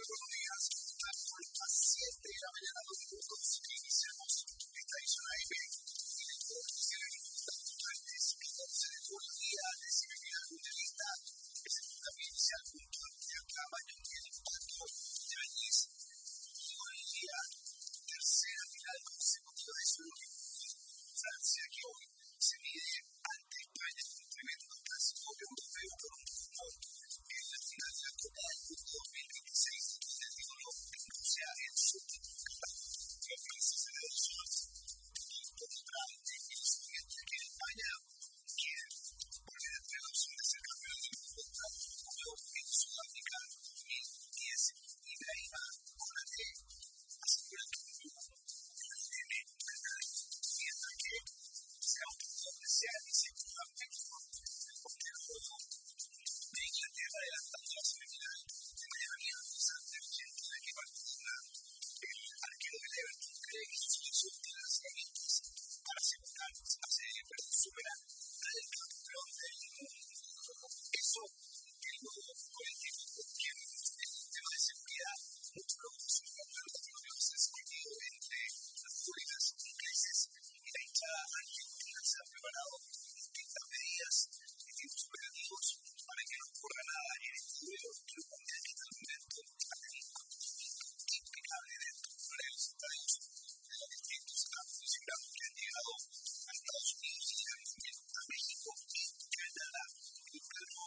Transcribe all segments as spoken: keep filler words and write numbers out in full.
buenos días. Son las siete de la mañana, dos minutos, que iniciamos esta edición A M de todo el martes catorce de julio, día de semifinal mundialista. Es el puntapié inicial junto a Bianca Baños y el impacto de Bañez. Y hoy día, tercera final consecutiva de su último mundial. Francia, que hoy se mide ante España, un tremendo clásico europeo por un rumor en la final de la Copa del Mundo dos mil veintiséis, donde el título renuncia en su capital. Los franceses de Orsón y por otra definición siguiente que España quiere volver a tener la opción de ser campeón del mundo tal como en Sudáfrica dos mil diez. Y de ahí va Konaté asegura que no tiene penal, mientras que sea un punto donde sea y se juega mejor porque el juego de Inglaterra adelantando la semifinal de Miami ante el centro de que Barcelona, el arquero del Everton, cree que su selección tiene las herramientas para asegurar para superar al campeón del mundo. Eso que luego con el tiempo porque el tema de seguridad mucho luego de su campeón de campeones se ha sentido entre las autoridades ingleses y la hinchada argentina. Se ha preparado distintas medidas, distintos operativos para que no ocurra nada en este duelo que lo pone en este momento a tener un comportamiento impecable dentro de los estadios de los distintos aficionados que han llegado a Estados Unidos y llegan también a México y Canadá. El plano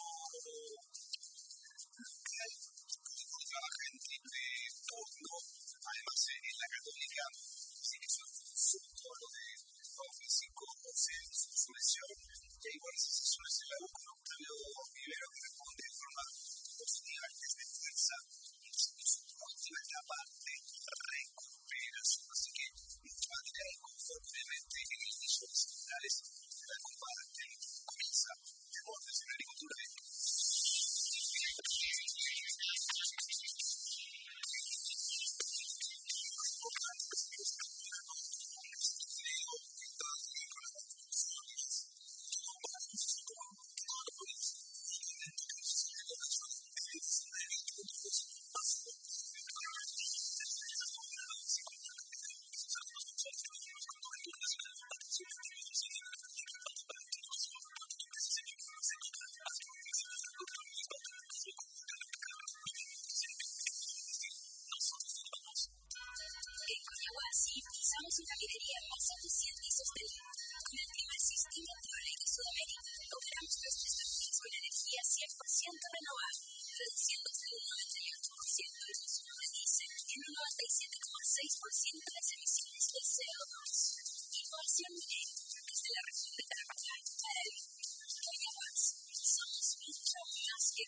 local, como trabaja en triple turno, además en la Católica, así que eso es un subtono de Juan Francisco José, su selección, y hay buenas sensaciones en la U con Octavio Rivero, que responde de forma positiva al test de fuerza y su última etapa de recuperación. Así que mucho más de ahí conformemente en el inicio de las finales de la Copa del comienza Deportes en Agricultura. Somos una minería más eficiente y sostenible. Con el primer sistema Torrey de Sudamérica, operamos nuestras turbinas con energía cien por ciento renovable, reduciendo hasta el noventa y ocho por ciento del consumo de diésel y en un noventa y siete coma seis por ciento las emisiones de C O dos. Innovación minera, desde la región de Tarapacá para el mundo. Cañaguas, somos mucho más que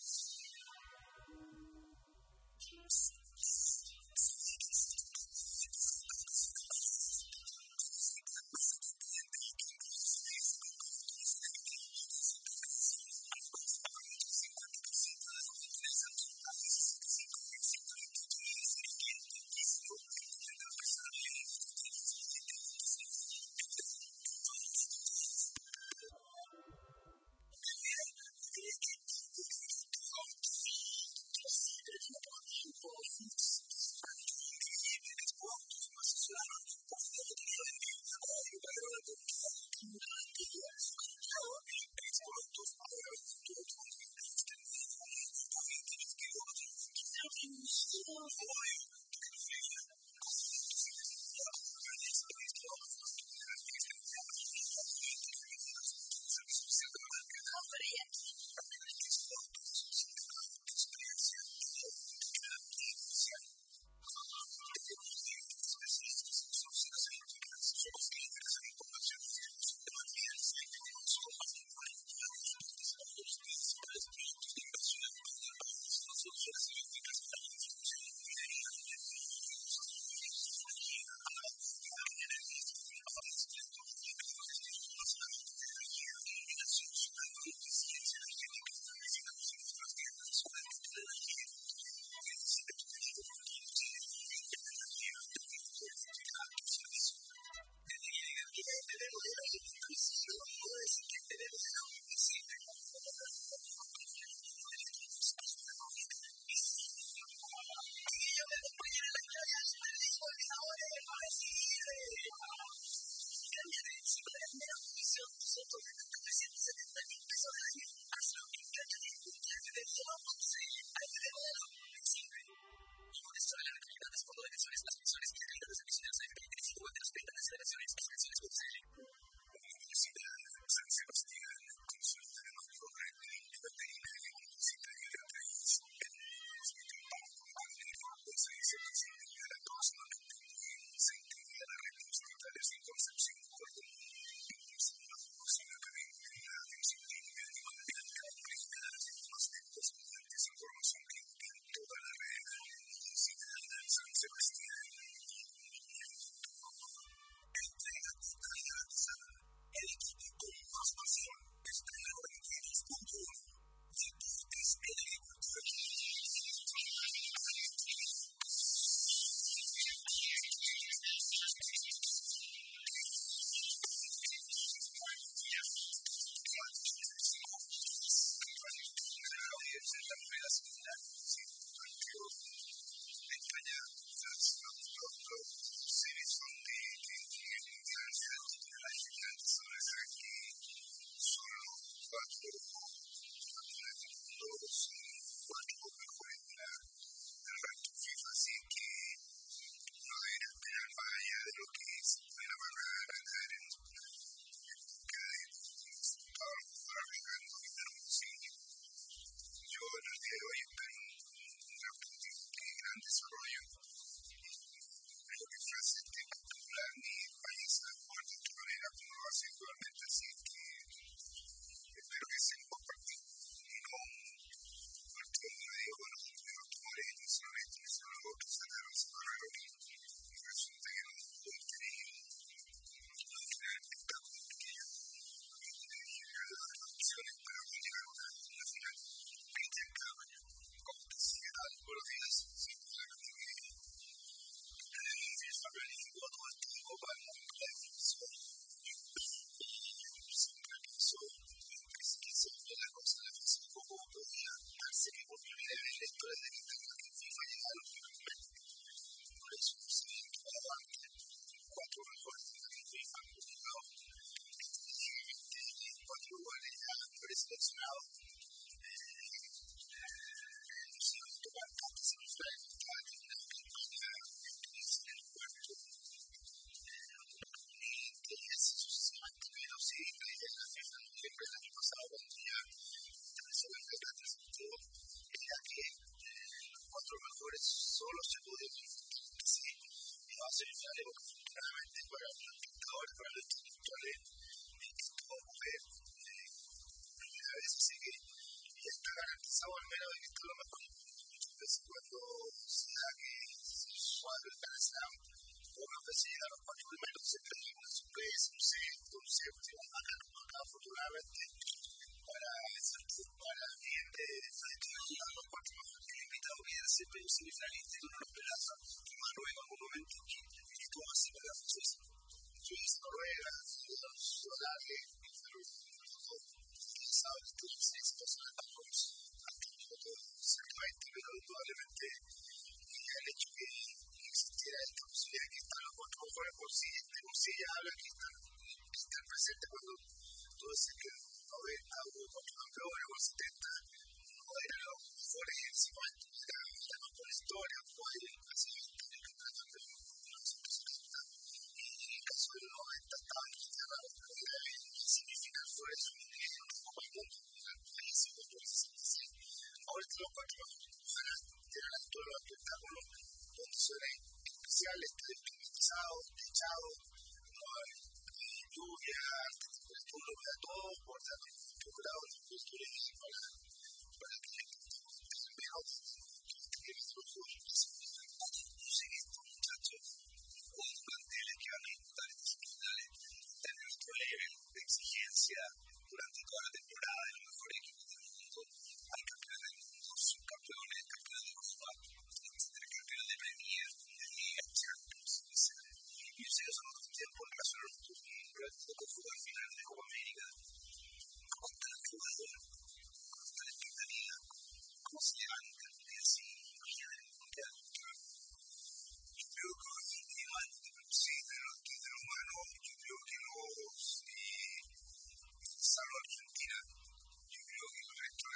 San Sebastián, consulta de mayor red veterinaria universitaria del país, en el Hospital Pablo Aguilera, doce y se considera aproximadamente un centro de la red de hospitales de Concepción, Puerto Montt, impulsa una formación académica en la atención clínica animal de alta complejidad, más de dos estudiantes en formación clínica en toda la red, Universidad San Sebastián. Entrega total garantizada. El equipo con más pasión estrenado en Guinness punto uno. Deportes en agricultura.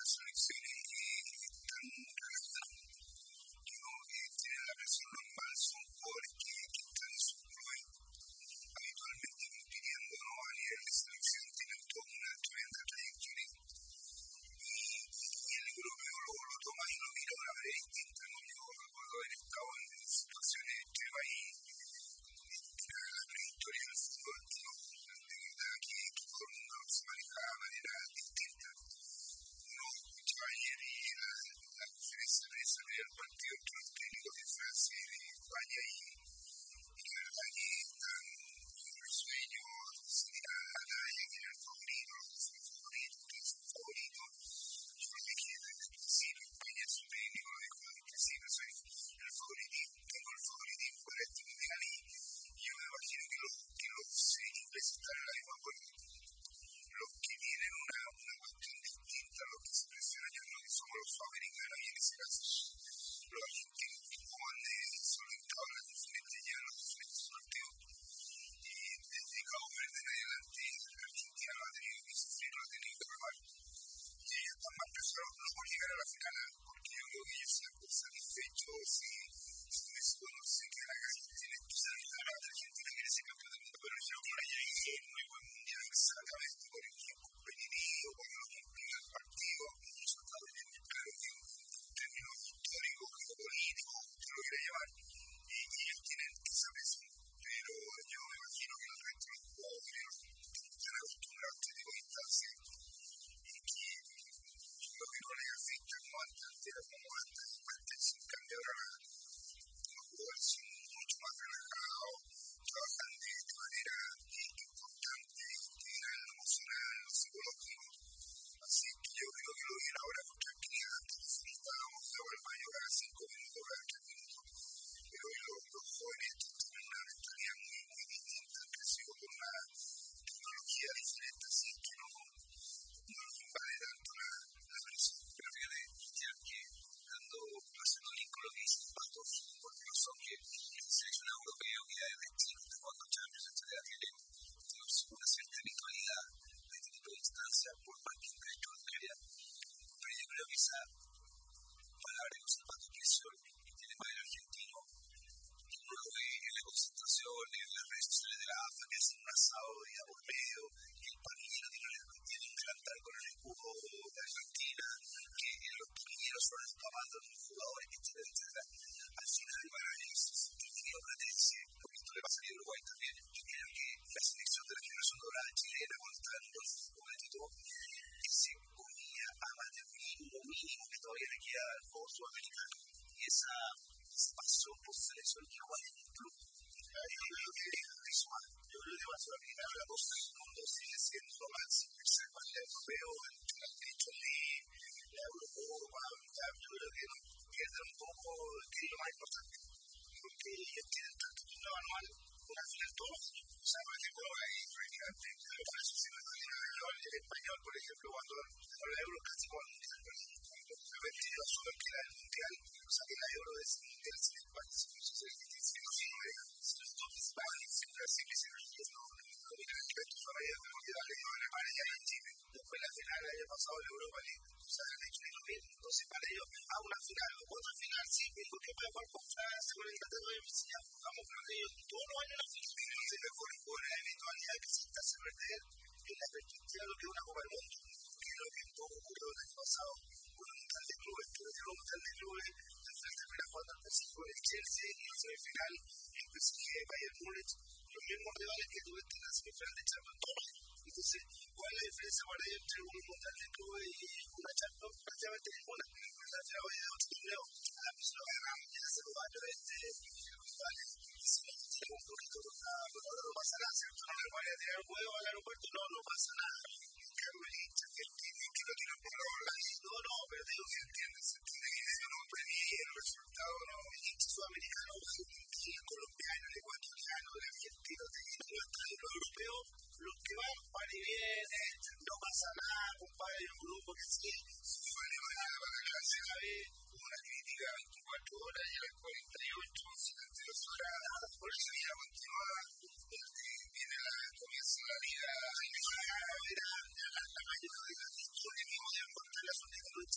selecciones están relajadas, que no tienen la presión normal, son jugadores que, que están en sus clubes habitualmente compitiendo, ¿no? A nivel de selección, tienen toda una tremenda trayectoria. Y, y el europeo lo, lo toma y lo mira de una manera distinta, ¿no? Yo recuerdo haber estado en situaciones extremas y la, la prehistoria del fútbol, ¿no? De verdad que, que todo el mundo se manejaba de manera distinta. Uno escuchaba ayer y la, la conferencia de ese primer partido entre los técnicos de Francia y de España y, y la verdad que están con los sueños, se tiran a la talla, que era el favorito, los que son favoritos, que son favoritos. Yo lo dije desde el principio, España es un técnico, lo dijo desde el principio, soy el favoritismo, tengo el favoritismo para este mundial y, y yo me imagino que los, que los ingleses están en la misma cuerda. Los que tienen una, una cuestión distinta a los que se mencionan, yo creo que somos los sudamericanos y en ese caso los argentinos que juegan de solitados las diferentes llevan los diferentes sorteos y desde Cabo Verde en adelante Argentina lo ha tenido que sufrir, lo ha tenido que remar y ellos están más preparados no por llegar a la final, porque yo creo que ellos se han satisfechos si si México no se queda acá tienen que salir a la Argentina quiere ser campeón del mundo, pero yo por allá hice un muy buen mundial exactamente por el equipo competitivo, por los primeros partidos, claro que en términos históricos, geopolíticos, usted lo quiere llevar, y, y ellos tienen esa presión, pero yo me imagino que el resto de los jugadores están acostumbrados a este tipo de instancias y que yo creo que no les afecta como antes, era como antes, antes sin cambiar ahora los jugadores son mucho más relajados, trabajan de, de manera eh, importante, integran lo emocional, lo psicológico, así que yo creo que lo vienen ahora con tranquilidad, antes estábamos de al baño cada cinco minutos, cada tres minutos, pero hoy los, los jóvenes tienen una mentalidad muy, muy distinta, han crecido con una tecnología diferente, así que no, no nos invade tanto la, la presión. Pero fíjate, ya que dando, haciendo link con lo que dicen Patos, porque no son que el seleccionado europeo que ya desde Chile, de cuando Champions, etcétera, tiene una cierta habitualidad de este tipo de instancias por más que está extraordinaria, pero yo creo que esa palabra que usa Pato, presión, y tiene más el argentino, y uno lo ve en la concentración, en las redes sociales de la AFA, que hacen un asado día por medio, que el parrillero tiene un delantal con el escudo de Argentina, que los parrilleros son los papás de los jugadores, etcétera, etcétera. Al final, para ellos, y creo que te dice, porque esto le pasaría a Uruguay también, yo creo que la selección de la generación dorada chilena, cuando está en los jóvenes y todo, ese comía amateurismo mínimo que todavía le queda al juego sudamericano, y esa, esa pasión por su selección igual en un club. Yo creo que es visual. Yo creo que va a ser aplicable a la cosa del mundo, sigue siendo lo máximo, el ser más europeo, el Nations League, la Eurocopa, yo creo que no pierden un poco que es lo más importante, porque ellos tienen tanto torneo anual, una final todos los años. O sea, por ejemplo, hay prácticamente, por eso si no es el español, por ejemplo, cuando ganó la Euro casi como el Mundial, pero obviamente ellos asumen que era el Mundial, o sea que la Euro es el Mundial sin España, sin muchos servicios, sin los dos principales, siempre así que se requiere, no dominan el resto, son ellos como que dale, yo van a para allá en Chile. Después la final, el año pasado, la Europa League, o sea, han hecho lo mismo, entonces para ellos, a una final, otra final, sí, porque puede jugar con Francia, con Inglaterra, y ya jugamos con ellos todos los años en la final, entonces mejor por la eventualidad que se está hace perder en la perspectiva de lo que es una Copa del Mundo, que es lo que un poco ocurrió el año pasado con el Mundial de Clubes, que el Mundial de Clubes, el Frente termina jugando al P S G con el Chelsea, y la semifinal, el P S G, Bayern Múnich, los mismos rivales que tuviste en la semifinal de Champions todos. Entonces, ¿cuál es la diferencia para ellos entre un Mundial de Clubes y una Champions? Prácticamente ninguna. La final hoy de otro torneo, a la pues lo ganamos ya hace dos años este, vale, y si no tiene un poquito con la pelota no pasa nada, ¿cierto? No le voy a tirar un huevo al aeropuerto, no, no pasa nada. En cambio, el hincha que tiene que lo tiran por la bola, no, no, pero digo que entiende, se entiende que eso no premia el resultado, no, el hincha sudamericano, el colombiano, el ecuatoriano, el argentino, el europeo, los que van para y vienen, no pasa nada, compadre, hay un grupo que sí, vale, vale, para la clase A B, una crítica a veinticuatro horas y a las cuarenta y ocho, setenta y dos horas, por eso ya continúa, viene la, comienza la liga, la mayor de la historia mismo de encontrar la zona de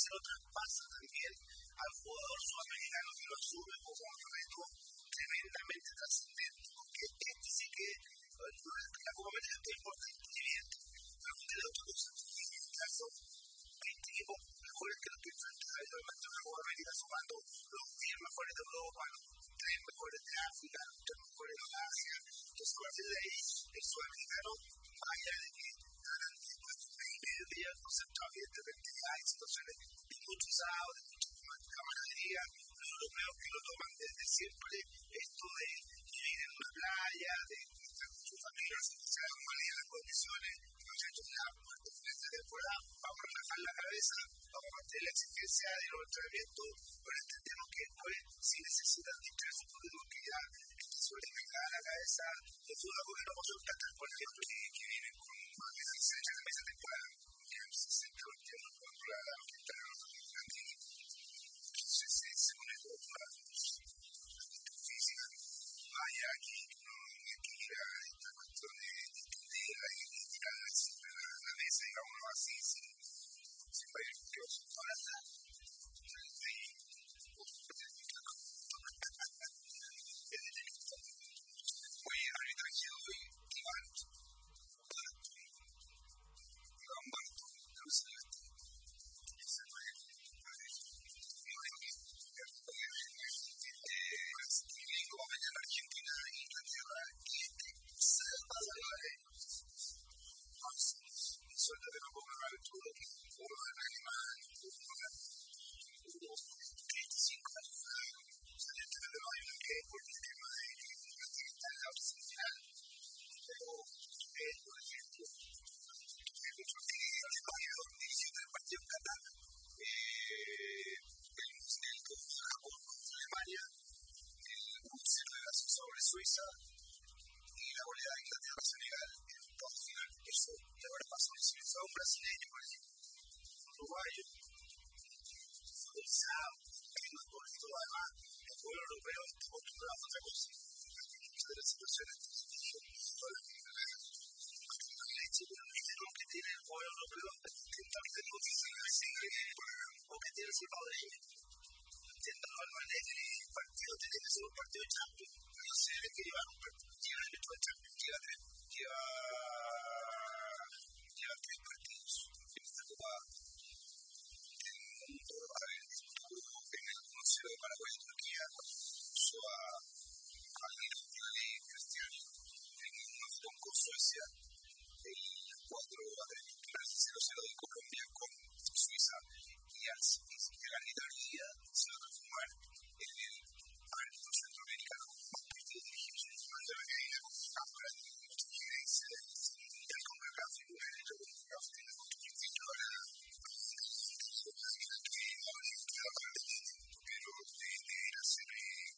se lo traspasa también al jugador sudamericano que lo asume como un reto tremendamente trascendente, porque este sí que la Copa América es importante, evidente, pero es de otra cosa. Y en este caso, veinte equipos mejores que los que enfrentan a la Copa América, sumando los diez mejores de Europa, los tres mejores de África, los tres mejores de Asia. Entonces, a partir de ahí, el sudamericano, más allá de que ganan después de un mes y medio que ya concentrado, evidentemente hay situaciones de mucho sábado, de mucha camaradería, los europeos que lo toman desde siempre, esto de vivir en una playa, de estar con sus familias, que se hagan mal en las condiciones, muchachos, ya, pues, de esta temporada, vamos a relajar la cabeza, vamos a mantener la exigencia de los entrenamientos, pero entendemos que después, si necesitan distraerse un poquito, porque ya esta suerte me cae a la cabeza, de fútbol, porque no puedo soltar, por ejemplo, que, que vienen con más de dieciséis meses de temporada, ya no se siente lo que no puedo lograr, que están en los grandes. Entonces, se, se pone todo una cuestión física, vaya aquí, no hay que ir a esta cuestión de distenderla y de tirarla encima de la mesa, digámoslo así, sin, sin ver que os para nada. Oye, arbitraje hoy, Iván, Gambardo, Cruz Celeste, ese fue el y como mañana Argentina e Inglaterra y este se va a salvar ellos. Suerte de no comer al todo que uno de alemán, uno de treinta y cinco años, saliente de Nueva York que por el tema de que está en la otra semifinal, pero él, por ejemplo, que muchos tienen el partido dirigiendo el partido en Qatar, el Mundial con Japón contra Alemania, el relación sobre Suiza y la goleada de Inglaterra Senegal en un cuarto final. Eso, y ahora pasó en Suiza un brasileño, por ejemplo, un uruguayo, suavizado, que no es por todo además, el pueblo europeo está acostumbrado a otra cosa. Muchas de las situaciones que se dirigen toda la leche, pero el ritmo que tiene el pueblo europeo es distinto al ritmo que tiene el Cine o que tiene el salvadoreño. Entiendo normalmente el partido tiene que ser un partido de Champions, pero se debe que llevar un partido, lleva el hecho de Champions, lleva tres, lleva, lleva tres partidos en esta Copa del Mundo. A ver, estuvo en el uno cero de Paraguay y Turquía, puso a Almiro y Cristiano en el uno cero con Suecia, el cuatro a tres el cero cero de Colombia con Suiza y al árbitro día se va a transformar en el árbitro centroamericano más partido dirigido en el mundo de la cadena con cámara de mucha evidencia del CONCACAF y un árbitro con CONCACAF tiene mucho partido ahora que ahora es la parte pero debería ser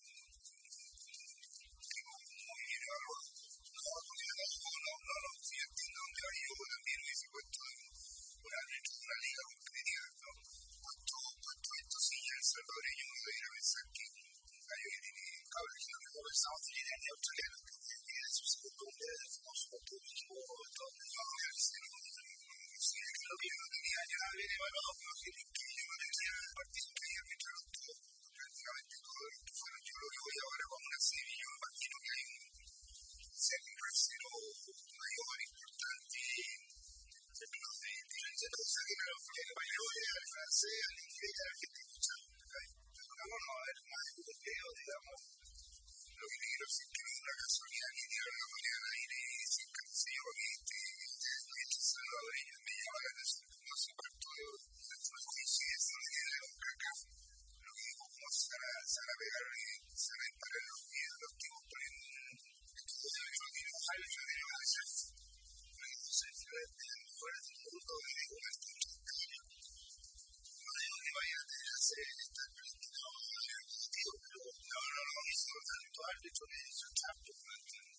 muy bien evaluado. No, no, no, no, si entiendo dónde va yo también lo hice puesto un árbitro de una liga competitiva, ¿no? Cuanto, cuanto esto sigue el salvadoreño uno debería pensar que un gallo que tiene cabros que no me conversaba australiano y australiano que tiene su segundo mundial de fútbol su partido de equipo de Estados Unidos a verse, no sé, que lo que yo no tenía ya bien evaluado, pero que yo no tenía el partido que había arbitrado todo, prácticamente todo lo que fueron, yo lo que voy ahora con una serie, yo me imagino que hay un ser un tercero mayor, importante, en términos de diferencia de cosa que claro, porque el mayor es el francés, el inglés, el argentino, pero vamos a ver más europeo, digamos, lo que quiero decir que no es una casualidad que diga la mañana y le dicen que se yo que este, este salvadoreño me llama la atención como ese partido de una coincidencia de que era un fracaso, lo que digo, como se van a, se van a pegar, se van a emparar los pies los tipos poniendo un de lo que no sale, yo digo, a veces, no sé, si es de las mejores del mundo, le digo, una estrategia, no digo que vayan a tener que hacer esta práctica o no hacer el sentido, pero no, no, no, hizo tanto árbitro que hizo Champions, no entiendo.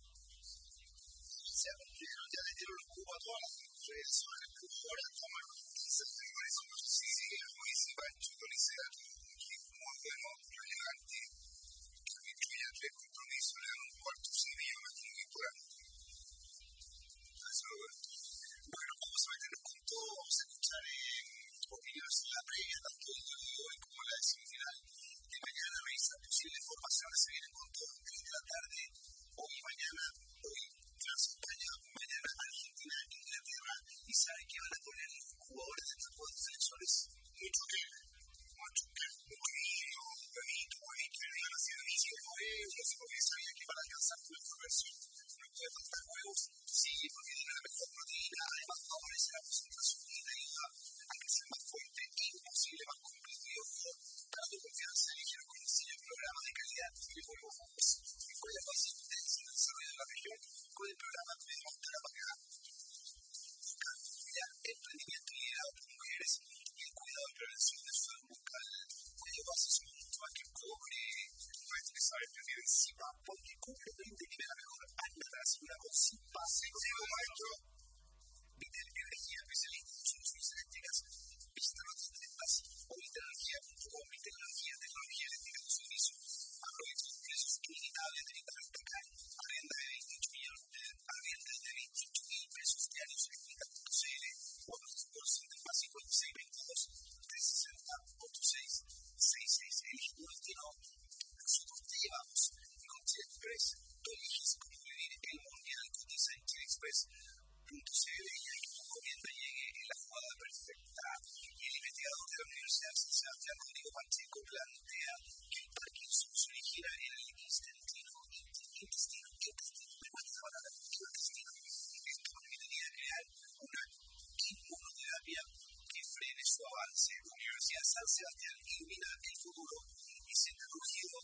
Se cumplieron, ya le dieron los cubos a todas las federaciones, pero ahora toman quince millones, no sé si sigue el juez y Pancho con ese dato, que es muy bueno, relevante, que incluye tres compromisos, le dan un cuarto semillo más que muy por alto. Eso, bueno, vamos a meternos con todo, vamos a escuchar eh, opiniones en la previa programa que me mostrará para acá. Emprendimiento liderado por mujeres y el cuidado y prevención de su salud bucal. Cuyo base son mucho más que cobre. No es necesario emprender en Zipa, porque Cobre veinte tiene la mejor alianza asegurada con Zipa. Sigo, maestro. Vitel Energía, especialista en soluciones eléctricas. Visita nuestras tiendas o vitelergia punto com. Vitel Energía, tecnología eléctrica de servicio. Aprovecha los precios ilimitables de Vitel Tacal. Arrienda de veintiocho millones de arrienda de veintiocho mil pesos diarios en vital punto c l o nuestro call center más cincuenta y seis veintidós trescientos sesenta ochenta y seis sesenta y seis. Elige tu destino. Nosotros te llevamos. Y con Chile Express, tú eliges cómo vivir el mundial. Cotiza en chile express punto c l y ahí tu encomienda llegue en la jugada perfecta. Y el investigador de la Universidad de San Sebastián, Rodrigo Pacheco, plantea que el Parkinson se origina en el intestino. Intestino, intestino, me cuesta esa palabra, intestino. Esto permitiría crear una inmunoterapia que frene su avance. La Universidad de San Sebastián ilumina el futuro y siempre urgido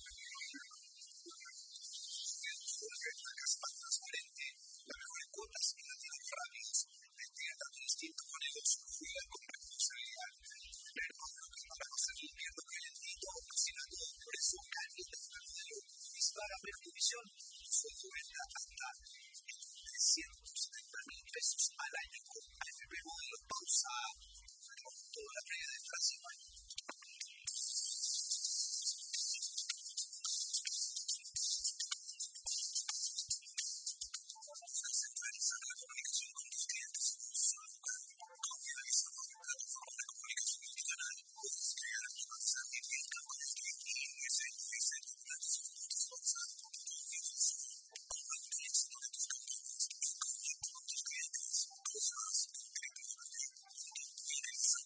la casa más transparente, las mejores cuotas y latidos rápidos. Investiga tanto distintos con negocios, juega con responsabilidad. Pero lo que para pasar el invierno calentito, cocina todo, por eso calienta el modelo es para previsión. Su cuenta hasta trescientos setenta mil pesos al año con A F P modelo pausa. Toda la playa de Francia. Centralizar la comunicación con tus clientes. Confianza con la plataforma de comunicación multicanal. Puedes crear tu mensaje directo con el clic y S M S en plataformas WhatsApp. Confianza. Compra un teléfono de tus campañas. Comunica con tus clientes. Cosas concretamente. Finalizar.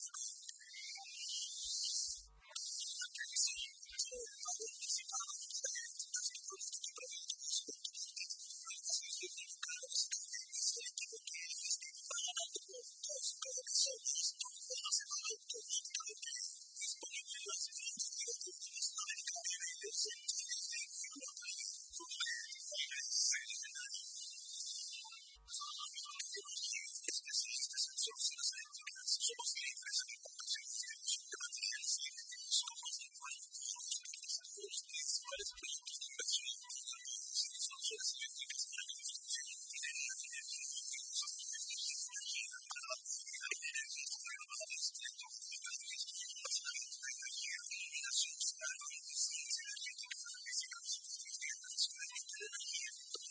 Actualización. Pago anticipado. Así con tus productos. Significados. Es el equipo que existe para ganando productos. Colecciones. Todas de productos. Disponible en las diferentes tiendas de América y niveles en Chile de Europa. Especialistas en soluciones eléctricas. Somos líderes en importación y distribución de materiales eléctricos con más de cuarenta años de experiencia en los principales proyectos de inversión y soluciones eléctricas para la construcción y de energía energía energías renovables, electromovilidad, almacenamiento de energía, iluminación solar, soluciones energéticas, físicas, sistemas de energía,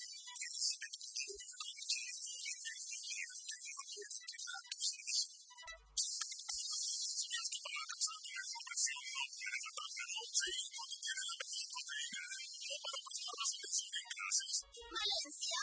Valencia,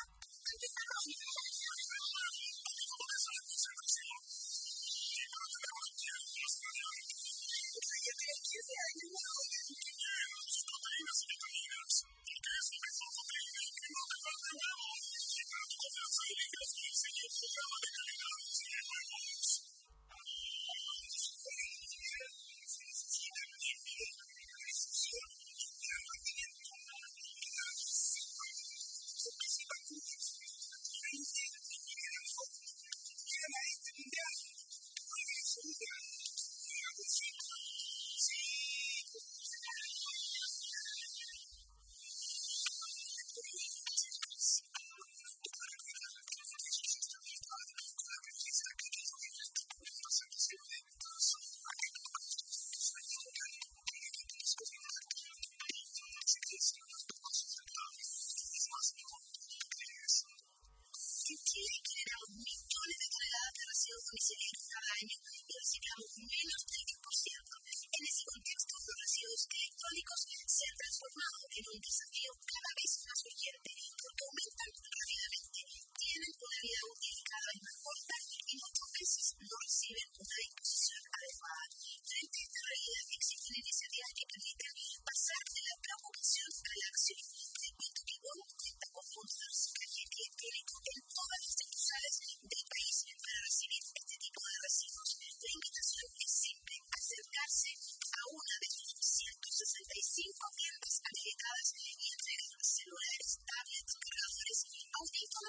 En Chile generamos millones de toneladas de residuos domiciliarios cada año y reciclamos menos del diez por ciento. En ese contexto, los residuos electrónicos se han transformado en un desafío cada vez más urgente porque aumentan rápidamente, tienen una vida útil cada vez más corta y muchas veces no reciben una disposición adecuada. Frente a esta realidad, existen iniciativas que permiten pasar de la preocupación a la acción. Te cuento que Bono cuenta con fondos de reciclaje electrónico en todas las sucursales del país para recibir este tipo de residuos. La invitación es simple: acercarse a una de sus ciento sesenta y cinco tiendas habilitadas y entregar celulares, tablets, cargadores, audífonos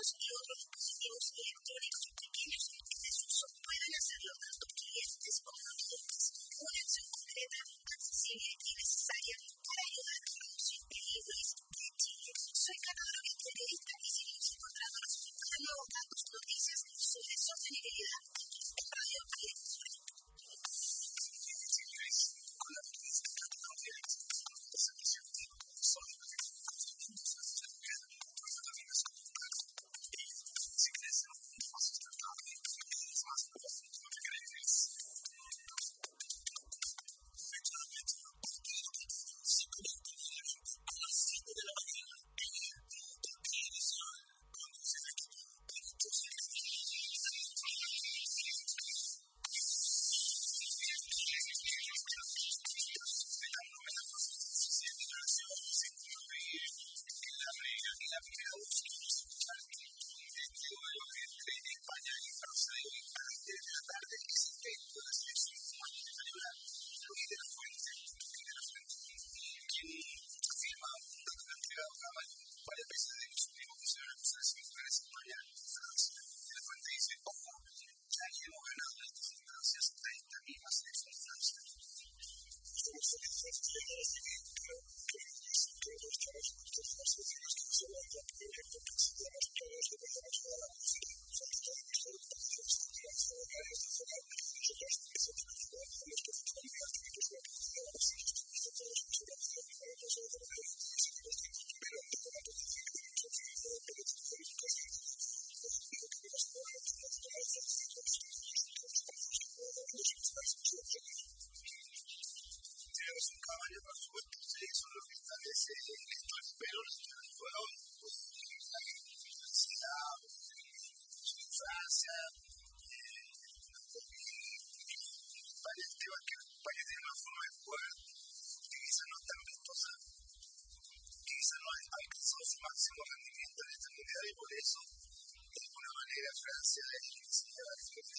y otros dispositivos electrónicos pequeños que desuso pueden hacerlo tanto clientes como clientes. Una acción concreta, accesible y necesaria para ayudar a reducir peligros de Chile. Soy Carlos Roque, periodista, y seguimos encontrando resultados de nuevos datos, noticias sobre sostenibilidad en Radio Abierta. Con la periodista Carlos Roque, presentación de Soy máximo rendimiento en esta mundial y por eso, de alguna manera, Francia es la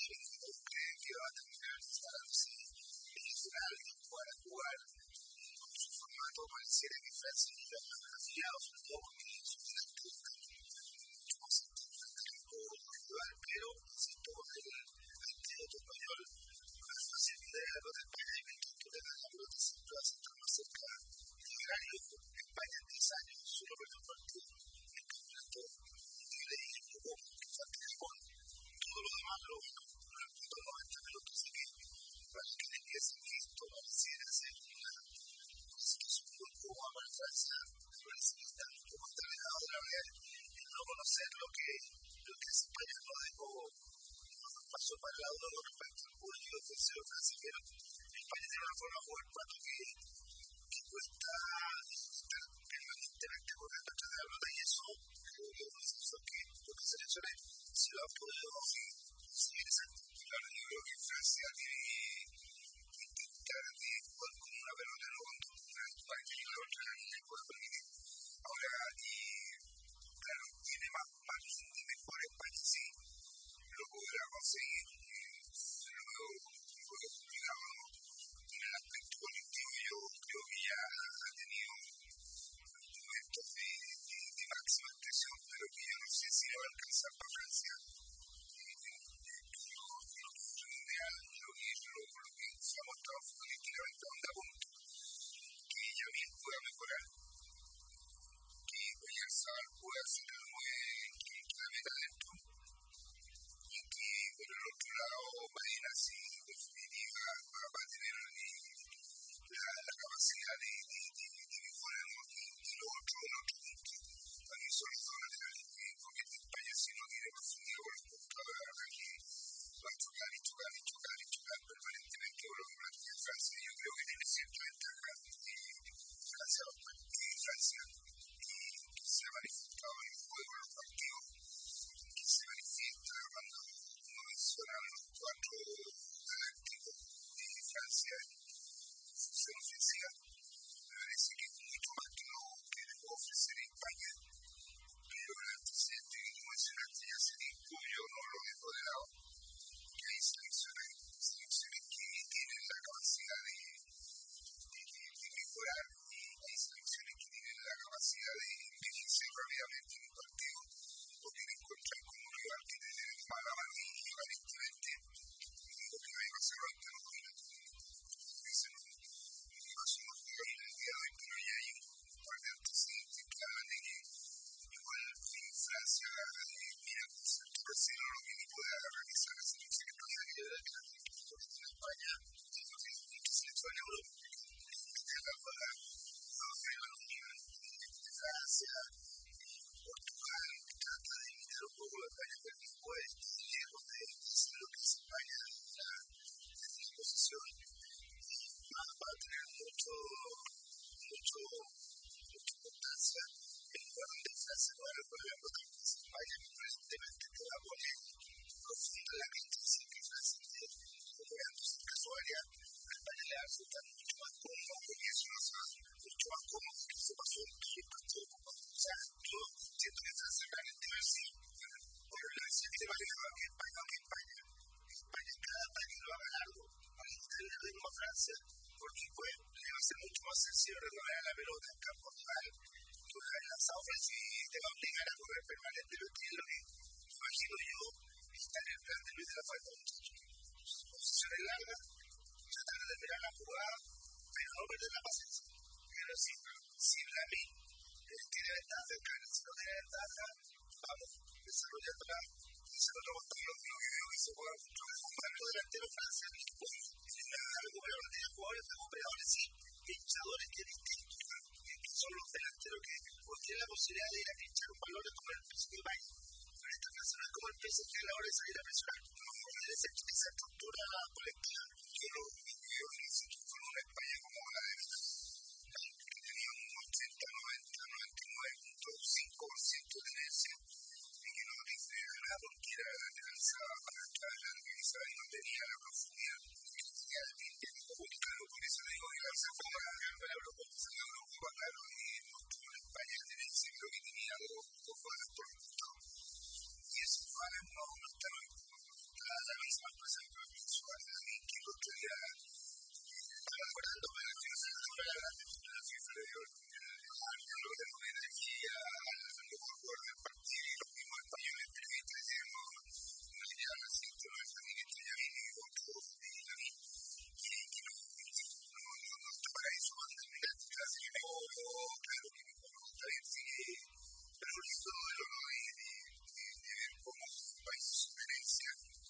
que que va a terminar instalándose en el final y jugar a jugar con su formato. Pareciera que Francia llega más afiado, sobre todo porque su delantero está mucho más científico rival, pero insisto con el antídoto español, con la facilidad de la pelota España y mientras tú le das la pelota siempre vas a estar más cerca del horario. España en diez años solo perdió un partido en el campeonato mundial y en Europa, que falta Japón. Todo lo demás lo ganó, no le puso noventa pelotas, así que para quienes piensan que esto pareciera ser una, una situación muy cómoda para Francia, me parece que está un poco más alejado de la realidad en no conocer lo que, lo que hace España no dejó paso para el lado con respecto al juego ofensivo de Francia, pero España tiene una forma de jugar cuatro que que cuesta estar permanentemente jugando atrás de la pelota y eso creo que es una sensación que pocas selecciones se lo han podido conseguir exacto. Claro, yo creo que Francia tiene que intentar de jugar con una pelota no con dos para que la otra le pueda permitir. Ahora, y claro, tiene más manos y mejor España sí lo podrá conseguir, luego un poco complicado, ¿no? En el aspecto colectivo yo creo que ya ha tenido momentos de, de, de máxima expresión, pero que yo no sé si va a alcanzar para Francia lo que es el mundial, lo que es lo, lo que se ha mostrado futbolísticamente a un punto que Yamil pueda mejorar, que Oyarzabal pueda hacer algo que, que la meta dentro y que por el otro lado Marina sí en definitiva va, va a tener la, la capacidad de, de, de, de mejorar y, y lo otro, el otro punto también son los dos laterales porque España si no tiene profundidad por los puntos ahora que va a chocar y chocar y chocar y chocar permanentemente por los demás de Francia. Yo creo que tiene cierta ventaja Francia, Francia que se ha manifestado en el juego, en los partidos, que se manifiesta cuando uno menciona los cuatro galácticos de Francia en función ofensiva. Me parece que es mucho más que lo que le puedo ofrecer a España, pero el antecedente que tú mencionaste ya hace tiempo yo no lo dejo de lado, que hay selecciones, selecciones que tienen la capacidad de, de, de mejorar y hay selecciones que tienen la capacidad de envejecer rápidamente en un partido porque el encuentro esa situación que pasa que en España, que se fue en Europa, que la juega a los niveles de Francia, Portugal, trata de imitar un poco de España, pero no puede estar lejos de decir lo que es España en la posición. Va, va a tener mucho, mucho, mucha importancia en lugar donde Francia no era, por ejemplo, también es España, evidentemente te va a poner profunda la mente y que Francia esté logrando su casualidad. A España le va a resultar mucho más cómodo y eso nos va mucho más cómodo que se pasó en todo el partido. O sea, yo siento que Francia realmente va a ser, por la versión que manejaba que España, que España, España cada partido va a ganar algo. Para quitarle el ritmo a Francia, porque pues le va a ser mucho más sencillo recorrer la pelota en campo rival. Tú la has lanzado Francia y te va a obligar a correr permanentemente, y es lo que imagino yo está en el plan de Luis de la Fuente, muchachos. Posiciones largas, tratar de terminar la jugada, pero no perder la paciencia. Pero si, si Rami eh, tiene ventaja, claro, si no tiene ventaja, vamos desarrollándola. Ese es otro botón, lo que veo que se juega mucho de jugar los delanteros Francia, y después recuperadores, tiene jugadores recuperadores y pinchadores que distintos, que, que son los delanteros que pues, tienen la posibilidad de ir a pinchar un balón como el P S G Bayern. Pero esta Francia no es como el P S G a la hora de salir a presionar, no esa, esa estructura colectiva que uno vivió en una España como la de que tenía un ochenta, noventa, noventa y nueve punto cinco por ciento de tenencia y que no tenía nada porque era lanzada para entrar en la organizada y no tenía la profundidad que tenía el veinte claro, por eso digo que la segunda ganó la Eurocopa, se la Eurocopa, claro, y mostró en España tenencia, creo que tenía dos jugadores por resultado y esos jugadores no, no están la misma presente en su área que el otro día estaba guardando para la financiación de la gran federación inferior lo de la energía al mejor jugador del partido y los mismos españoles periodistas dicen no, no le llegan al ciento noventa mil esto ya viene y otro y la vi que no, no, no, no está para eso va a terminar casi que no, claro que no puedo contar en sí pero listo de lo de ver cómo un país de sugerencia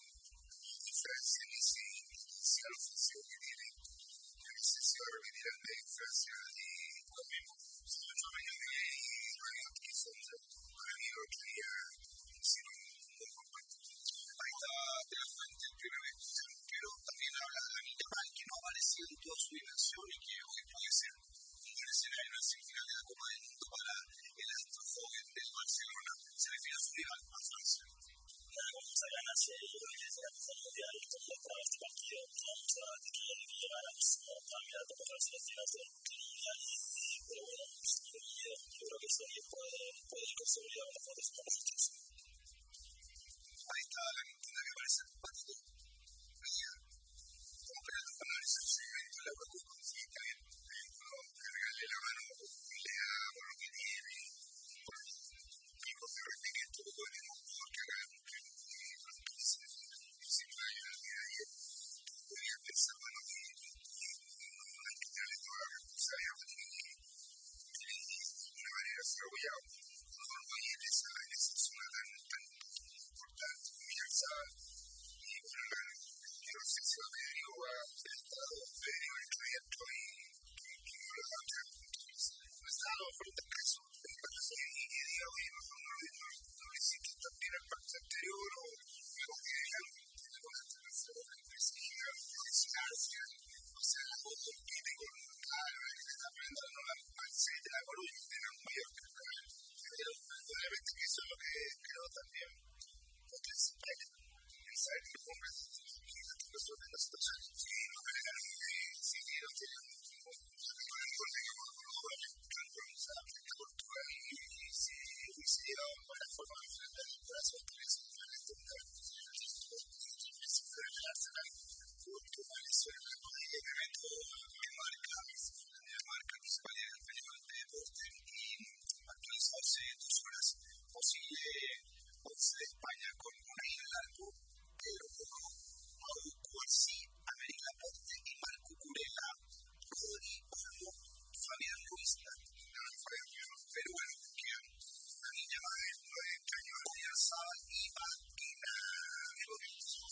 y Francia en ese inicial ofensivo que tiene yo no sé si va a repetir el de Francia y lo mismo si yo no me quedé y radio que son para mí lo que había hicieron un buen comparto ahí estaba de la fuente en primera vez pero también habla de la mitad mal que no ha aparecido en toda su dimensión y que hoy puede ser un buen escenario en la semifinal de la Copa del Mundo para el astro joven del Barcelona se refiere a su rival a Francia. Muchas ganas de organizar el mundial como para este partido, vamos a tener que llegar a también a tocar las selecciones del mundial, pero bueno, yo creo que eso puede, puede ir consolidado en las fotos con nosotros. Ahí está la Argentina que parece empático, veía como que la toma de ese segmento la preocupa, sí, está bien, uno cargarle la mano, le da por lo que tiene, por pico que replique todo con el mundo, que haga podría pensar, bueno, que no hay que darle toda la responsabilidad porque de alguna manera se ha apoyado todo ahí en esa, en esa zona tan, tan importante, muy alzada. Y bueno, la, yo no sé si a Pedro ha enfrentado Pedro el proyecto y que no lo ha hecho. No está dado frente al caso, me parece y que diga, oye, mejor no lo hiciste también al partido anterior o luego que algo o sea, la foto tiene con claro, que está aprendiendo al seis de la Coruña, que era un mayor que pero obviamente que eso es lo que creo también potencia España, el saber que los hombres que resuelven la situación, sí, no me dejaron de seguir, no tienen un recuerdo que por Córdoba, tanto en África, Portugal, y si hubiese llegado en buena forma a enfrentar el brazo, tuviese un plan de estar el Arsenal porque apareció en la rodilla que meto me marca me marca principalidad del español de deporte y actualizó hace dos horas posible once de España con una ida al arco Pedro Porro, Mauro Cuarcí, América Laporte y Marco Curela Rodri Olmo, Fabián Ruiz pero bueno, quedan una niña más de nueve años Adrián Sábal y Martina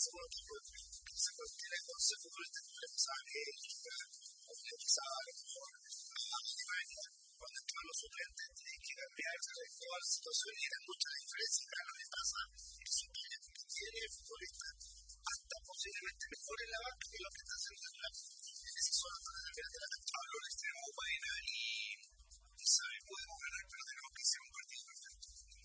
segundo tiempo, se tiene once futbolistas que le pasaban ellos, o que le pasaba a lo mejor a Alemania, cuando estaban los suplentes, tienen que cambiarse de toda la situación y era mucha diferencia. Acá lo que pasa es que tiene el futbolista hasta posiblemente mejor en la banca que lo que está haciendo en la en esa zona para terminar de la tabla, lo extremo vaina y, y sabe, podemos ganar, pero tenemos que hacer un partido perfecto.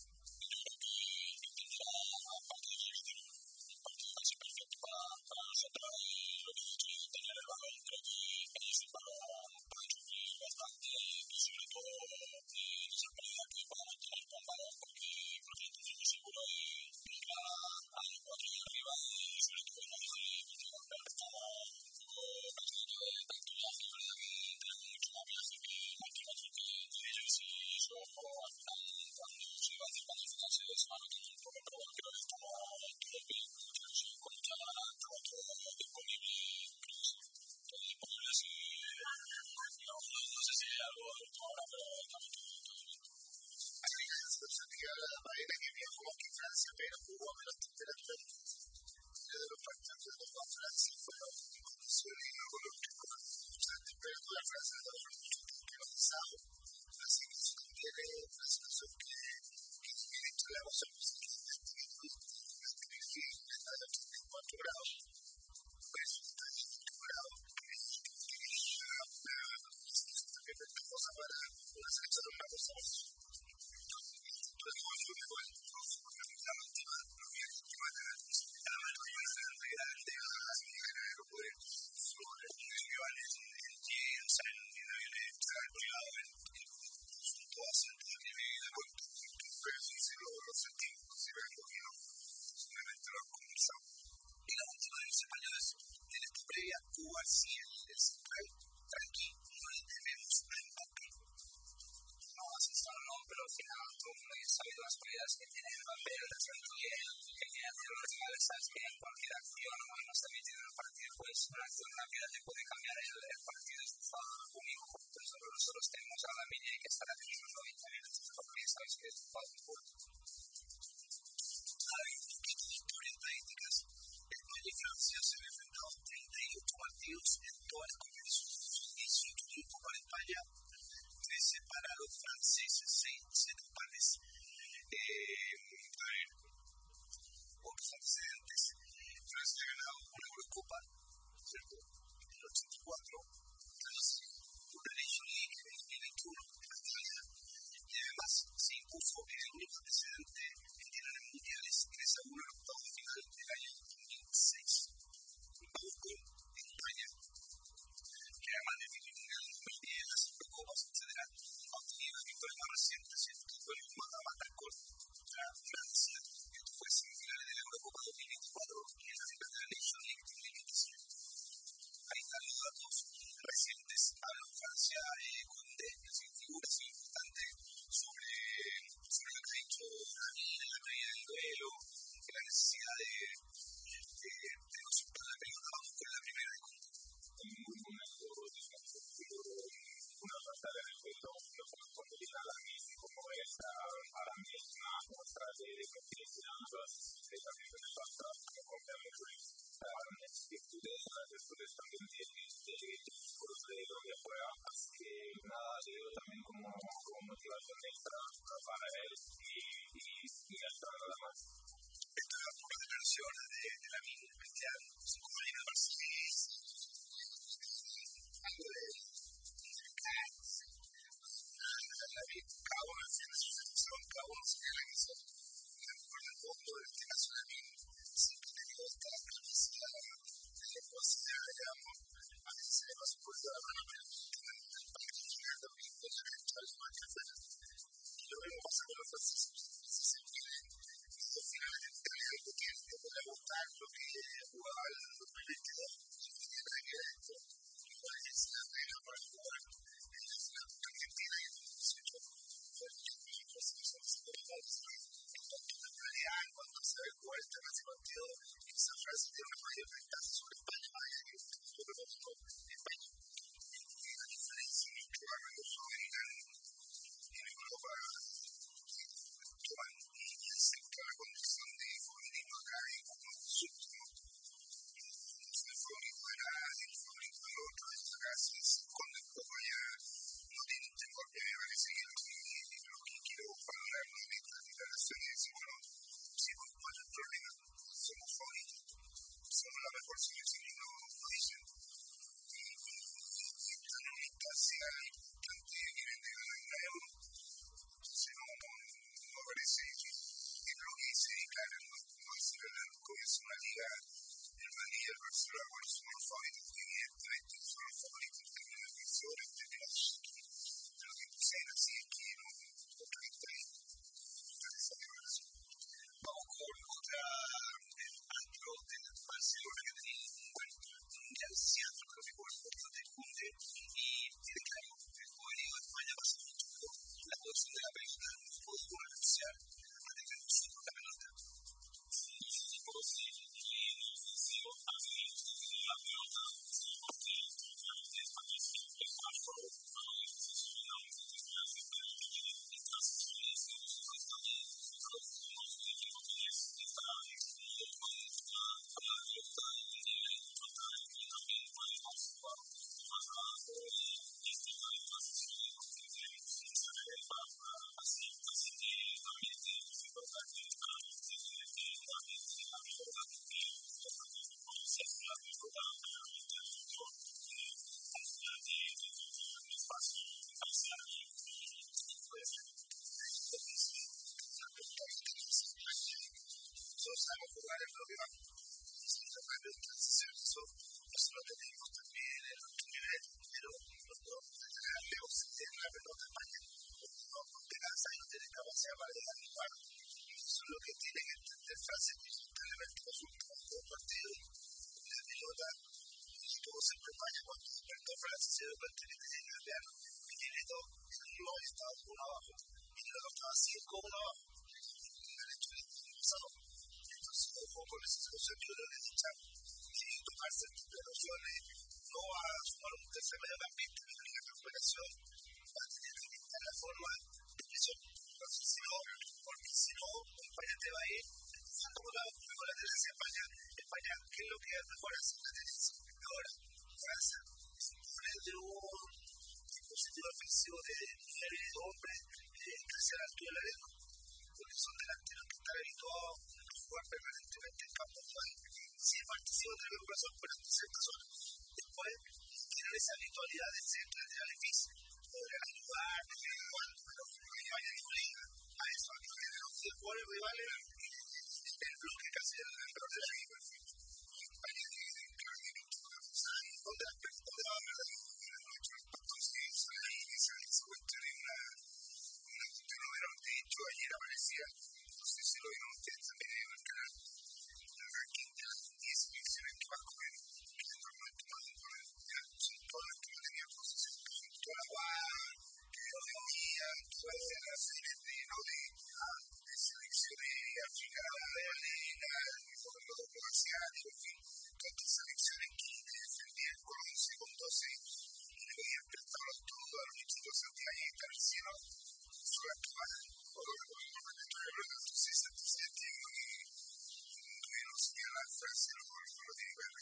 Pero jugó a menos temperatura de los partidos de los Francia fueron en condiciones y luego los que con mucha temperatura Francia no fue mucho climatizado, así que eso también es una situación que tiene hecho la cosa positiva de este virus, de energía y una de ochenta y cuatro grados versus treinta y cuatro grados que es una situación también ventajosa para una selección de una cosa más. Entonces, como yo me voy la última, lo que es última de la última grande, grande, aeropuerto, sobre el rivales en G, o sea, en aviones extraordinarios, son todas centros de nivel, pero sí se lo sentimos, si ven lo que no, simplemente lo conversamos. Y la última de los españoles, en esta previa, Cuba sí el central, tranquilo, no le tememos a Mbappé. No, así son, no, pero al final todo el mundo ya sabe las cualidades que tiene Mbappé, el defensa bien, que tiene hacer los rivales, sabes que en cualquier acción o no está metido en el partido, pues una acción rápida te puede cambiar el, el partido de su único. Entonces nosotros tenemos a la mini que estar aquí unos noventa minutos, porque ya sabes que es un paso fuerte. Hay un poquito de historia estadísticas. España y Francia se han enfrentado treinta y ocho partidos en todas las competiciones. dieciocho triunfos para España, trece para los franceses, seis empates. Eh, a ver, otros antecedentes. Francia ha ganado una Eurocopa, ¿cierto? En el ochenta y cuatro, una Nation League en el dos mil veintiuno en Australia, y además se impuso en el único antecedente que tienen en mundiales tres a uno en octavos de final del año dos mil seis. Vamos con España, que además del título mundial del dos mil diez, las Eurocopas, etcétera, ha obtenido la victoria más reciente, ¿cierto? Fue el mata-mata contra Francia. Esto fue semifinales de la Eurocopa dos mil veinticuatro y en la final de la Nation League dos mil veintisiete. Ahí están los datos recientes. Habla en Francia eh, con declaraciones y figuras importantes sobre, sobre lo que ha dicho Dani en la previa del duelo, la necesidad de, de, de no soltar la pelota. Vamos con la primera de contra. Muy momento una pasada en el juego, no se nos pone bien a la misma como es a, a la misma muestra de confianza, de también de falta de confianza. Las virtudes, las virtudes también de discursos de donde juega, así que nada, yo también como, como motivación extra para él y, y, y hasta nada más. Esto es la pura declaración de, de la misma especial, como hay una Mercedes, algo de la vida, cada uno tiene su situación, cada uno se tiene que ser la mejor del mundo, en este caso la misma, siempre ha tenido esta capacidad de lenguacidad, digamos, a veces se le pasa un poquito la mano, pero tiene el país que llega también con la cancha de más que afuera. Y lo mismo pasa con los franceses, los franceses tienen dos finales de Italia, algo que te puede gustar, lo que jugaba el dos mil veintidós, y no tiene nada que ver esto, igual es la regla para jugar en la final contra Argentina y en el dos mil dieciocho fue el último que fue selección superior, entonces en realidad cuando se ve jugar este casi partido, esa frase tiene una mayor ventaja sobre España, más allá que yo creo que con España, y la diferencia es que va cuando suben en Europa, toman y aceptan la condición de feminismo acá y como súbdito, mejor selección y no lo dicen. Y están en una instancia importante que vienen de ganar una euro. Entonces no, no, no parece que es lo que se declara, no es como decir el arco es una liga, el Madrid y el Barcelona, bueno, son los favoritos, evidentemente son los favoritos en términos defensores, en términos de lo que poseen, así es que no, otra vez está ahí, está esa declaración. Vamos con otra antro del Barcelona que tenía un buen mundial, Seattle, creo que por el puerto de Junte, y tiene claro, el juvenil de España pasa mucho por la posición de la pelota, no puede comerciar a tener nosotros la pelota. Sí, sí, pues sí, y ofensivo a mí la pelota, sí, porque realmente España siempre pasa por los jugadores, eso es una muy buena siempre en transiciones, y nosotros también, nosotros somos un equipo que está muy bueno a la pelota y un nivel total y también podemos jugar más abajo y este tipo de transiciones porque tenemos mucha pelota así, así que también tenemos que tratar de estar en el también de la pelota y conocer la pelota realmente mucho al final de un espacio espacial y puede ser una pelota que tenemos en España. Nosotros sabemos jugar en lo que vamos, nosotros sabemos en transición, eso, eso lo tenemos también en nuestro nivel, pero los dos lejos de la pelota en España, los dos de lanza y no tienen capacidad para llegar al paro. Eso es lo que tiene que entender Francia, que lamentablemente los últimos dos partidos, la pelota, y estuvo siempre en España cuando despertó Francia, se dio cuenta que tenía que cambiar, y tiene todo, y uno estaba uno abajo, y el otro estaba cinco uno abajo, y el hecho de que pasado. Entonces, ojo con esa situación, yo creo que es dicha, tiene que tomarse estas precauciones, no a sumar un tercer mediocampista, pero en la recuperación va a tener que quitar la forma de presión, entonces si no, porque si no, España te va a ir, como la mejor la tendencia de España, España, ¿qué es lo que mejor hace la tendencia? Ahora, Francia, poner de un dispositivo ofensivo de mujeres y hombres, eh, casi a la altura de la arena, porque son delanteros que están habituados a jugar permanentemente en campo actual, sí participan de la recuperación, pero en ciertas zonas. Después, tienen esa habitualidad de ser lateral difícil, podrán ayudar, pero España no obliga a eso, a que los jugadores rivales el bloque casi alrededor de la liga. España tiene claro que no puede pasar y donde las personas de la verdad no nuestros impactos y esa cuestión en una una cuestión no era de hecho ayer aparecía, no sé si lo vieron ustedes también en el canal, el ranking de las diez selecciones que van con él, que en el momento más importante son todas las que no tenían posesión, toda la guada, que no tenía, todas las series de no de de selecciones africanas, de arena, de asiático, en fin, todas estas selecciones que defendían con once, con doce, y le habían prestado todo a los equipos Santiago y Tarcino, son las que van por lo que entonces se antecedente que no se queda la Francia, no lo tiene que ver,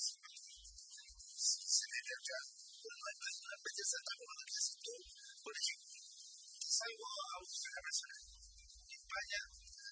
se mete acá, pero no hay una especie de salta como lo que haces tú, por ejemplo, salgo a una persona en España,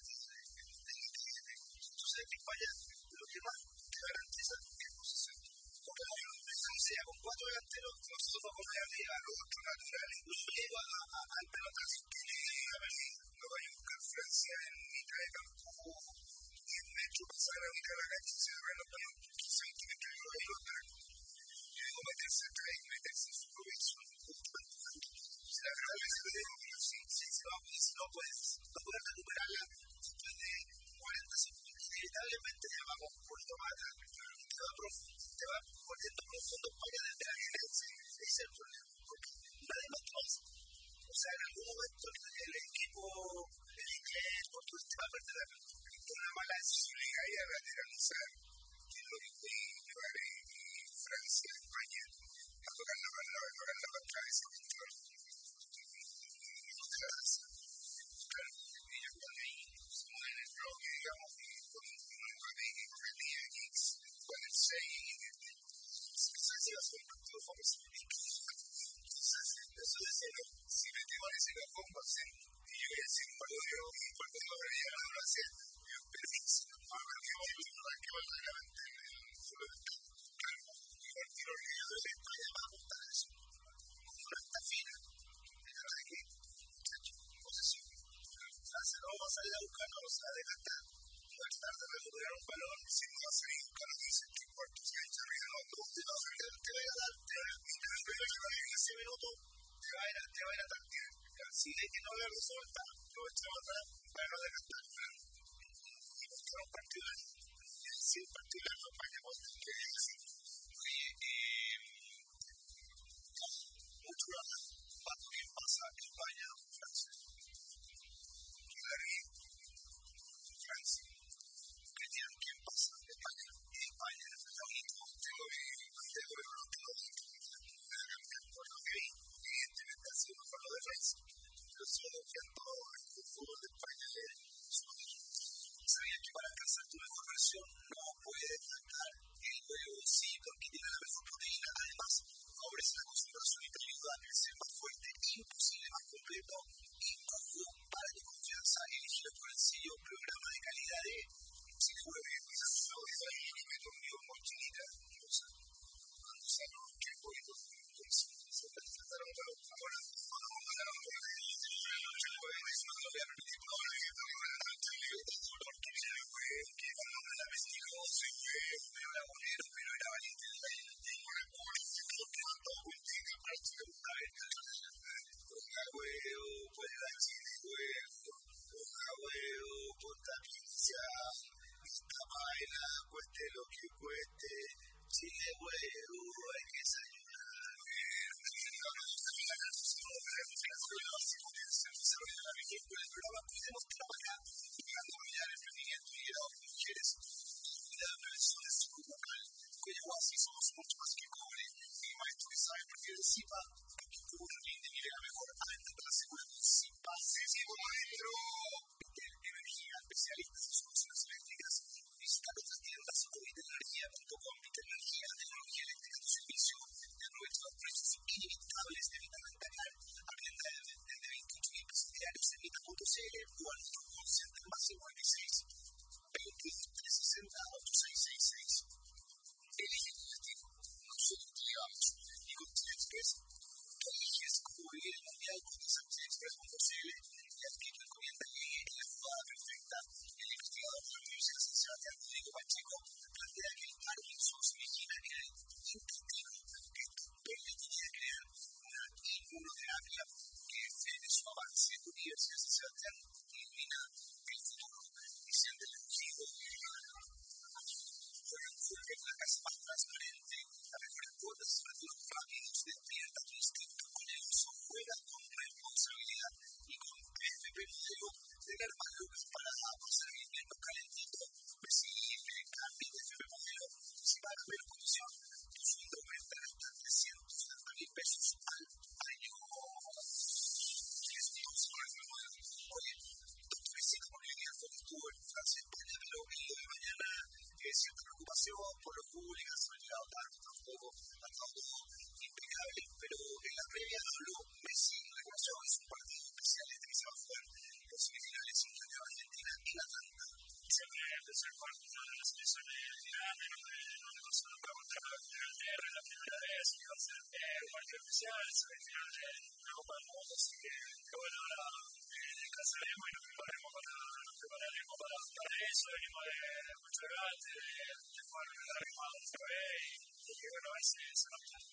entonces en España lo que más te garantiza es posición. Porque hay una presencia con cuatro delanteros, nosotros vamos a arriba a los otros naturales, lo obligo al pelotazo que le diga a Berlín, lo voy a buscar Francia en mitad de campo, diez metros, pasar a la mitad de la cancha y se agarra los balones, quince centímetros y lo voy a mandar. Y luego meterse acá y meterse en su propia zona. Si la verdad es que le digo, pero si, si, si, no, si no puedes, no puedes recuperarla después de cuarenta segundos, inevitablemente ya vamos un poquito más atrás, te va, te va poniendo profundo España desde la violencia, ese es el problema, porque nadie más lo hace. O sea, en algún momento el, el equipo, el inglés, porque te va a perder la pelota. Una mala decisión y cae a lateralizar, que es lo que fue llevar en Francia, España, a tocar la mano, a tocar la pantalla y se control. No te la hace. Claro, ellos están ahí, se mueven en el bloque, digamos, con un papel que correría X, con el seis, esa ha sido un partido famoso. Entonces, eso de cero, si me tengo en ese campo, y yo voy a decir un partido, un partido para llegar a Francia, pero si no, a ver qué va a pasar verdaderamente en el suelo del campo. cosa de cantar, tratar de recuperar un balón, si no va a salir un carro que dice que cuarto se echa arriba, no, tú te vas a ver, te va a ir a dar, te va a ir a dar, te va a ir a dar en ese minuto, te va a ir a, te va a ir a dar bien. Si hay que no haber resuelta, lo echamos atrás para no decantar, y buscar un partido de sí, un partido de campaña, pues, que es así. Oye, eh, mucho hablar, cuando bien pasa España o Francia, Hillary, Francia, Cristian, ¿quién pasa? España, y España, lo único, tengo que, tengo que no tengo que cambiar por lo que vi, evidentemente ha sido por lo de Francia, pero sigo confiando en el fútbol de España que sabía que para alcanzar tu mejor versión no puedes faltar el huevo, sí, porque tiene la mejor proteína, además favorece la concentración y te ayuda a crecer más fuerte, imposible, más completo y confío para tu confianza, elegido por el sello programa de calidad de Chile Hueve, pues yo desde ahí me meto en mi mochilita, o sea, cuando salgo que voy con se presentaron para ahora, cuando me mandaron por el Chile Hueve, eso no lo voy a repetir, no, no, porque Chile Hueve, que cuando me la vestido, se fue, pero era bonero, pero era valiente, tengo la por porque no todo cuenta para Chile Hueve, ponga huevo, pues la Chile Huevo, ponga huevo, ponta pizza, esta baila, cueste lo que cueste, Chile Huevo, hay que desayunar, podemos trabajar buscando apoyar el rendimiento y liderazgo de mujeres y la prevención de salud bucal. Cuyo así somos mucho más que cobre. Mi maestro que sabe prefiere SIPA, aquí tu rinde y la mejor alta para asegurar un SIPA. Sí, sí, maestro. Energía, especialistas en soluciones eléctricas. Visita nuestras tiendas o vitenergia punto com. Vitenergia, tecnología eléctrica a tu servicio. Y aprovecha los precios inimitables de Vitalentacar. Aprenda desde veintiocho mil pesos diarios en vita punto c l o al nuestro call center más cincuenta y seis, veintidós, trescientos sesenta, ochenta y seis sesenta y seis. Elige tu destino. Nosotros te llevamos. Y con Chile Express, tú eliges cómo vivir el mundial con chile express punto c l y haz que tu encomienda llegue en la jugada perfecta. El investigador de la Universidad San Sebastián, Rodrigo Pacheco, plantea que el Parkinson se origina en el intestino, que esto permitiría crear una inmunoterapia que frene su avance. La Universidad San Sebastián ilumina el futuro, diciendo el elegido porque es la casa más transparente, la mejor cuotas, resultados rápidos, despierta tu instinto con el uso, juega con responsabilidad y con F P modelo, tener más lucas para pasar el invierno calentito, recibe cambio de F P modelo, si pagas menos comisión, tu sueldo aumenta hasta trescientos setenta mil pesos al año. Oye, doctor Visita por mi vida fue que estuvo en Francia, España, pero en lo de mañana es cierta preocupación por los públicos, se han llegado tarde, tampoco ha estado todo impecable, pero en la previa habló Messi, reconoció que es un partido especial este que se va a jugar en semifinales entre Argentina y Atlanta. Siempre el tercer cuarto de las selecciones grandes, no le pasó nunca contra Inglaterra la primera vez, que va a ser un partido especial, semifinal de la Copa del Mundo, así que, que bueno, ahora descansaremos y nos prepararemos para, nos prepararemos para, para eso, venimos de mucho grande, de, de jugar largo otra vez y, y bueno, a ver si se nos da.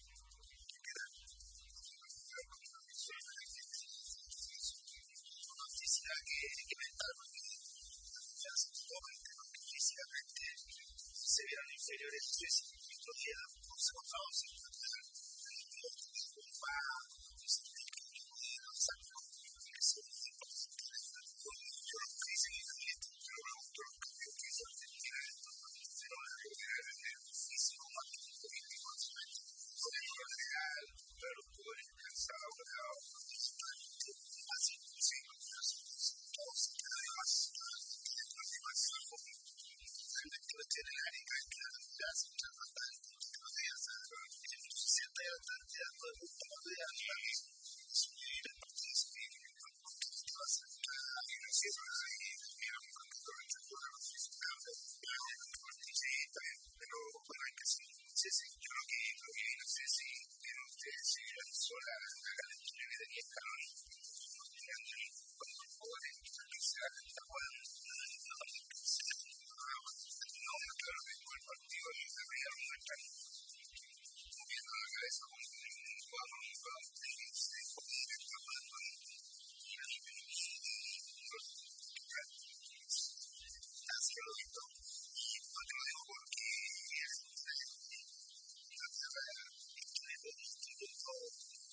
Física que, que mental, porque ya se toma el tema que físicamente se vieron inferiores a Suecia. Estos días nos encontramos en la ahora mismo el partido de Villarreal no está moviendo la cabeza como un cuadro un cuadro que se puede ir escapando y el así que lo he visto y no te lo digo porque es una carrera que le doy todo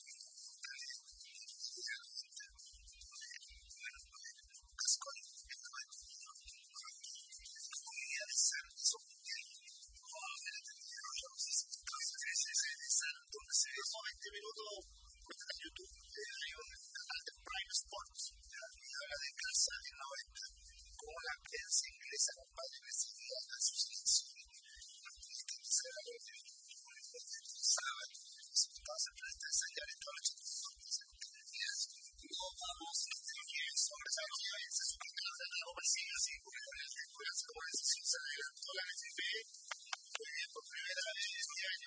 esos veinte minutos en YouTube hay un canal de Prime Sports y habla de Casa del noventa como la prensa inglesa compadre recibía a su selección que se era lo que usaban estaba siempre en ensayar en todas las chicas y luego vamos a tener que sobresalir y se supone que la Copa sigue así porque con la segunda decisión se adelantó la F P por primera vez este año.